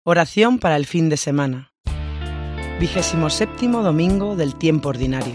Oración para el fin de semana. 27º domingo del tiempo ordinario.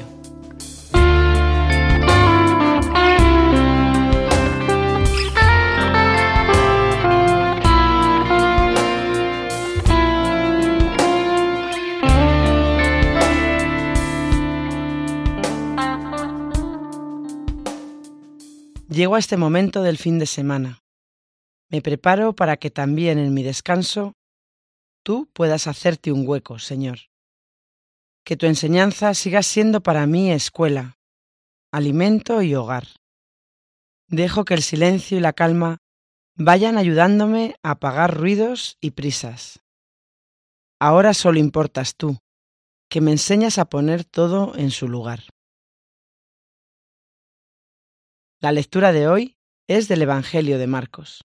Llego a este momento del fin de semana. Me preparo para que también en mi descanso tú puedas hacerte un hueco, Señor. Que tu enseñanza siga siendo para mí escuela, alimento y hogar. Dejo que el silencio y la calma vayan ayudándome a apagar ruidos y prisas. Ahora solo importas tú, que me enseñas a poner todo en su lugar. La lectura de hoy es del Evangelio de Marcos.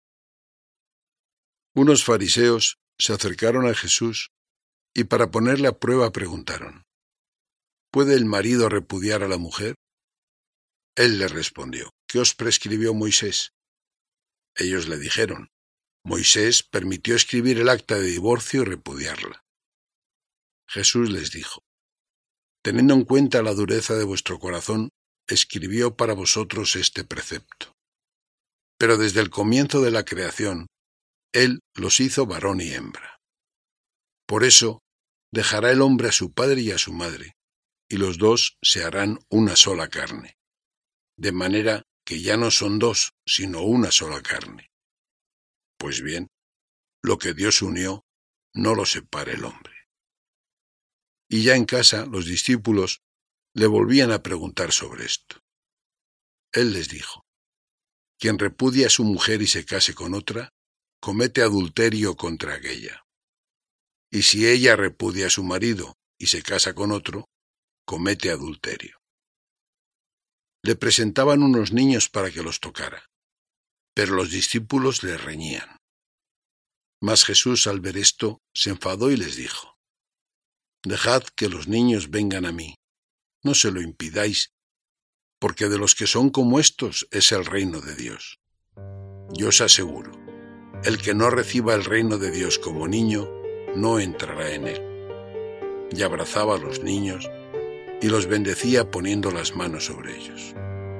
Unos fariseos se acercaron a Jesús y para ponerle a prueba preguntaron: ¿puede el marido repudiar a la mujer? Él les respondió: ¿qué os prescribió Moisés? Ellos le dijeron: Moisés permitió escribir el acta de divorcio y repudiarla. Jesús les dijo: teniendo en cuenta la dureza de vuestro corazón, escribió para vosotros este precepto. Pero desde el comienzo de la creación, Él los hizo varón y hembra. Por eso, dejará el hombre a su padre y a su madre, y los dos se harán una sola carne. De manera que ya no son dos, sino una sola carne. Pues bien, lo que Dios unió, no lo separe el hombre. Y ya en casa, los discípulos le volvían a preguntar sobre esto. Él les dijo: quien repudie a su mujer y se case con otra, comete adulterio contra aquella. Y si ella repudia a su marido y se casa con otro, comete adulterio. Le presentaban unos niños para que los tocara, pero los discípulos le reñían. Mas Jesús, al ver esto, se enfadó y les dijo: dejad que los niños vengan a mí, no se lo impidáis, porque de los que son como estos es el reino de Dios. Yo os aseguro, el que no reciba el reino de Dios como niño, no entrará en él. Y abrazaba a los niños y los bendecía poniendo las manos sobre ellos.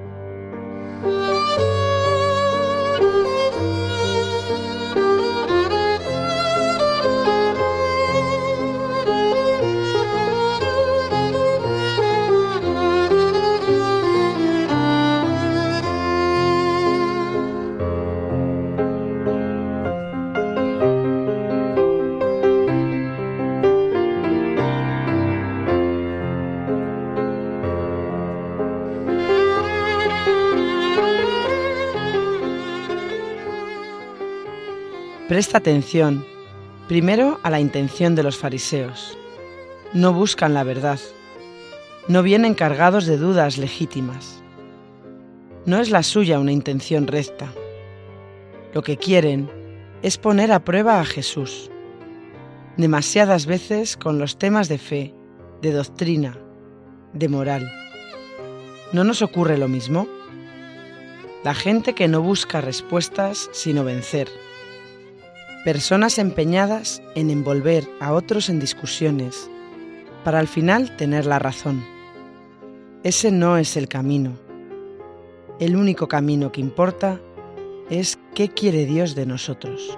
Presta atención, primero a la intención de los fariseos. No buscan la verdad. No vienen cargados de dudas legítimas. No es la suya una intención recta. Lo que quieren es poner a prueba a Jesús. Demasiadas veces con los temas de fe, de doctrina, de moral. ¿No nos ocurre lo mismo? La gente que no busca respuestas sino vencer. Personas empeñadas en envolver a otros en discusiones, para al final tener la razón. Ese no es el camino. El único camino que importa es qué quiere Dios de nosotros.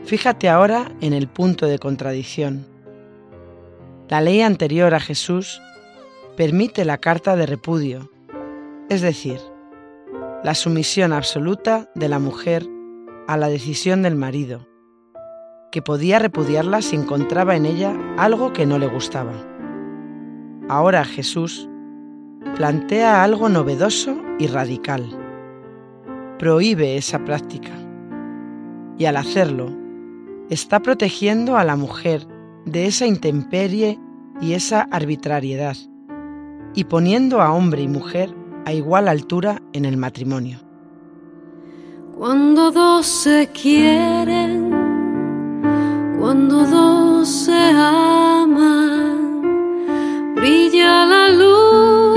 Fíjate ahora en el punto de contradicción. La ley anterior a Jesús permite la carta de repudio, es decir, la sumisión absoluta de la mujer a la decisión del marido, que podía repudiarla si encontraba en ella algo que no le gustaba. Ahora Jesús plantea algo novedoso y radical. Prohíbe esa práctica y al hacerlo está protegiendo a la mujer de esa intemperie y esa arbitrariedad y poniendo a hombre y mujer a igual altura en el matrimonio. Cuando dos se quieren, cuando dos se aman, brilla la luz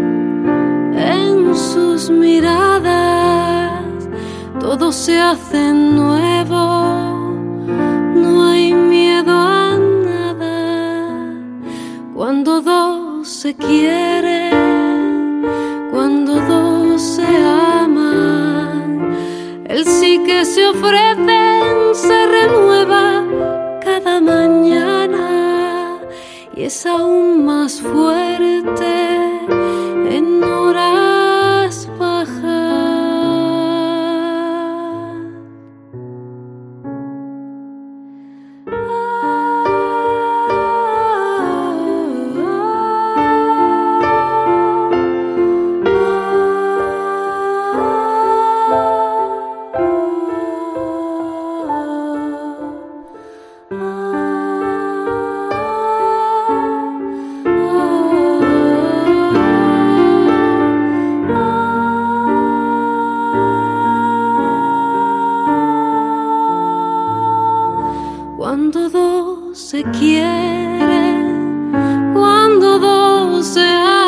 en sus miradas, todo se hace nuevo, no hay miedo a nada. Cuando dos se quieren, cuando dos se aman, el sí que se ofrecen se renueva cada mañana y es aún más fuerte en horas bajas. Cuando dos se quieren, cuando dos se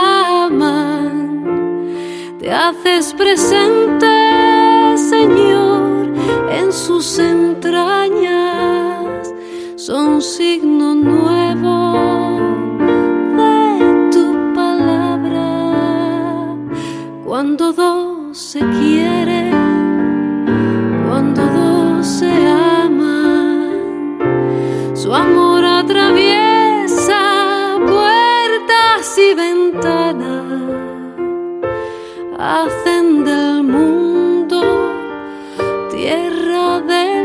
aman, te haces presente, Señor, en sus entrañas, son signo nuevo de tu palabra. Cuando dos se quieren, cuando dos se aman, su amor atraviesa puertas y ventanas, hacen del mundo tierra de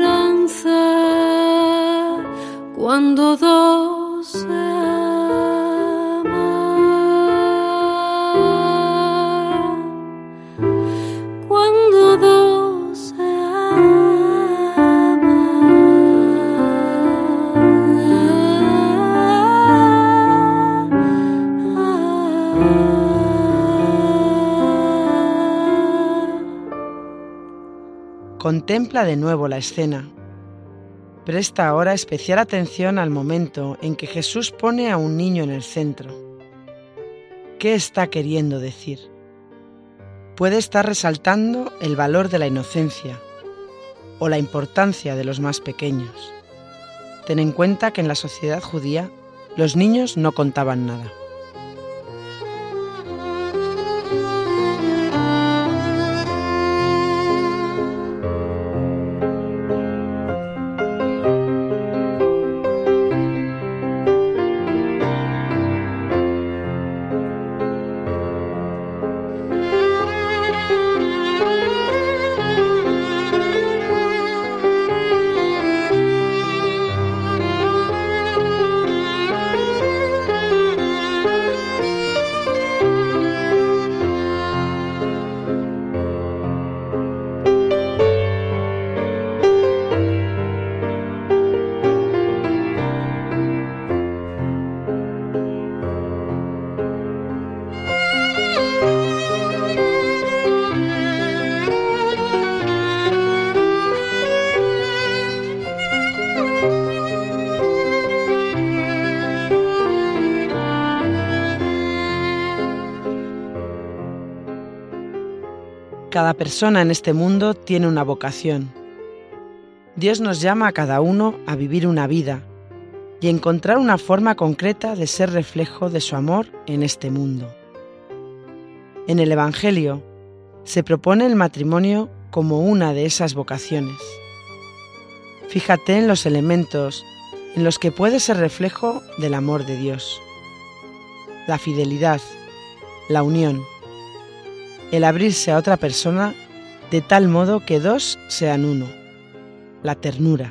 labranza. Cuando dos se aman, cuando dos se aman. Contempla de nuevo la escena. Presta ahora especial atención al momento en que Jesús pone a un niño en el centro. ¿Qué está queriendo decir? Puede estar resaltando el valor de la inocencia o la importancia de los más pequeños. Ten en cuenta que en la sociedad judía los niños no contaban nada. Cada persona en este mundo tiene una vocación. Dios nos llama a cada uno a vivir una vida y encontrar una forma concreta de ser reflejo de su amor en este mundo. En el Evangelio se propone el matrimonio como una de esas vocaciones. Fíjate en los elementos en los que puede ser reflejo del amor de Dios. La fidelidad, la unión, el abrirse a otra persona de tal modo que dos sean uno, la ternura.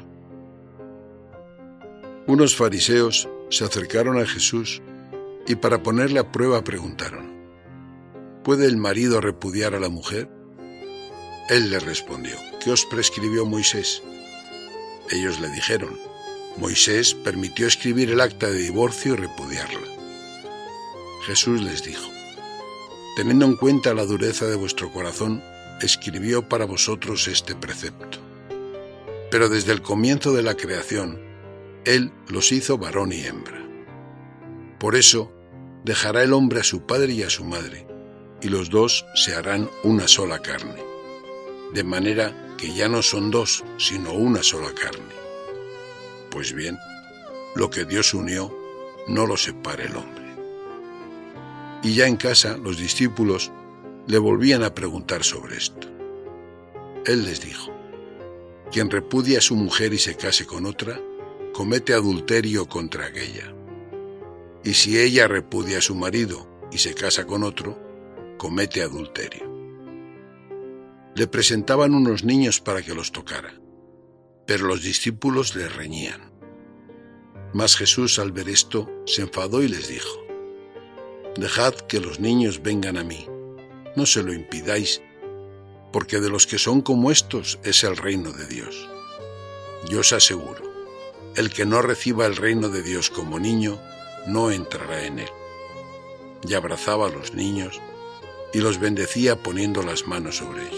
Unos fariseos se acercaron a Jesús y para ponerle a prueba preguntaron: ¿puede el marido repudiar a la mujer? Él les respondió: ¿qué os prescribió Moisés? Ellos le dijeron: Moisés permitió escribir el acta de divorcio y repudiarla. Jesús les dijo: teniendo en cuenta la dureza de vuestro corazón, escribió para vosotros este precepto. Pero desde el comienzo de la creación, Él los hizo varón y hembra. Por eso, dejará el hombre a su padre y a su madre, y los dos se harán una sola carne. De manera que ya no son dos, sino una sola carne. Pues bien, lo que Dios unió, no lo separe el hombre. Y ya en casa, los discípulos le volvían a preguntar sobre esto. Él les dijo: quien repudie a su mujer y se case con otra, comete adulterio contra aquella. Y si ella repudia a su marido y se casa con otro, comete adulterio. Le presentaban unos niños para que los tocara, pero los discípulos le reñían. Mas Jesús, al ver esto, se enfadó y les dijo: dejad que los niños vengan a mí, no se lo impidáis, porque de los que son como estos es el reino de Dios. Yo os aseguro, el que no reciba el reino de Dios como niño, no entrará en él. Y abrazaba a los niños y los bendecía poniendo las manos sobre ellos.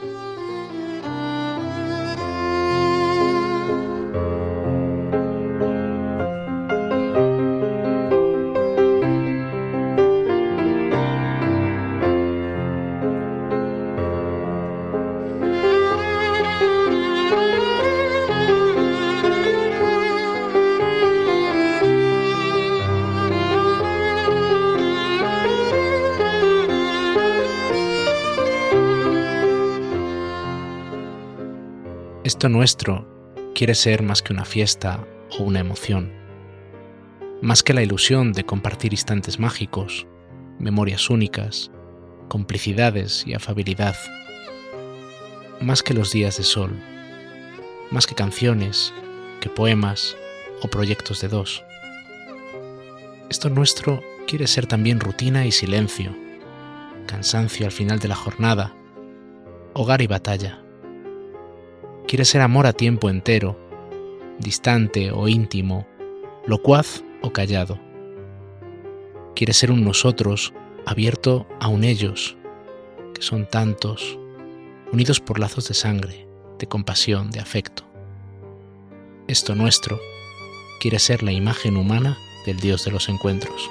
Esto nuestro quiere ser más que una fiesta o una emoción, más que la ilusión de compartir instantes mágicos, memorias únicas, complicidades y afabilidad, más que los días de sol, más que canciones, que poemas o proyectos de dos. Esto nuestro quiere ser también rutina y silencio, cansancio al final de la jornada, hogar y batalla. Quiere ser amor a tiempo entero, distante o íntimo, locuaz o callado. Quiere ser un nosotros abierto a un ellos, que son tantos, unidos por lazos de sangre, de compasión, de afecto. Esto nuestro quiere ser la imagen humana del Dios de los encuentros.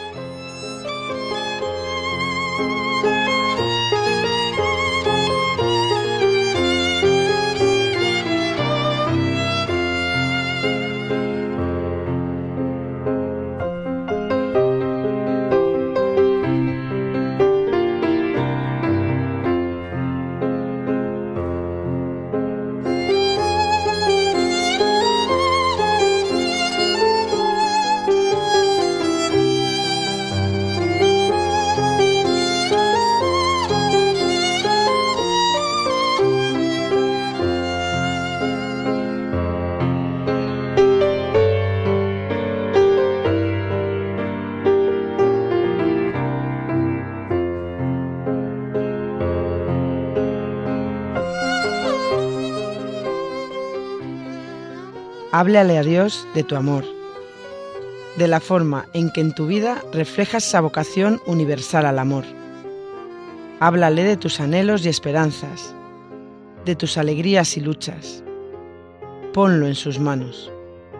Háblale a Dios de tu amor, de la forma en que en tu vida reflejas esa vocación universal al amor. Háblale de tus anhelos y esperanzas, de tus alegrías y luchas. Ponlo en sus manos.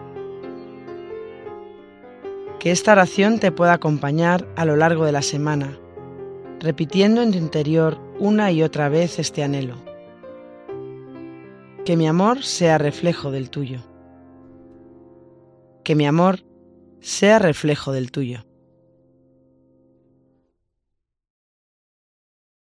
Que esta oración te pueda acompañar a lo largo de la semana, repitiendo en tu interior una y otra vez este anhelo. Que mi amor sea reflejo del tuyo. Que mi amor sea reflejo del tuyo.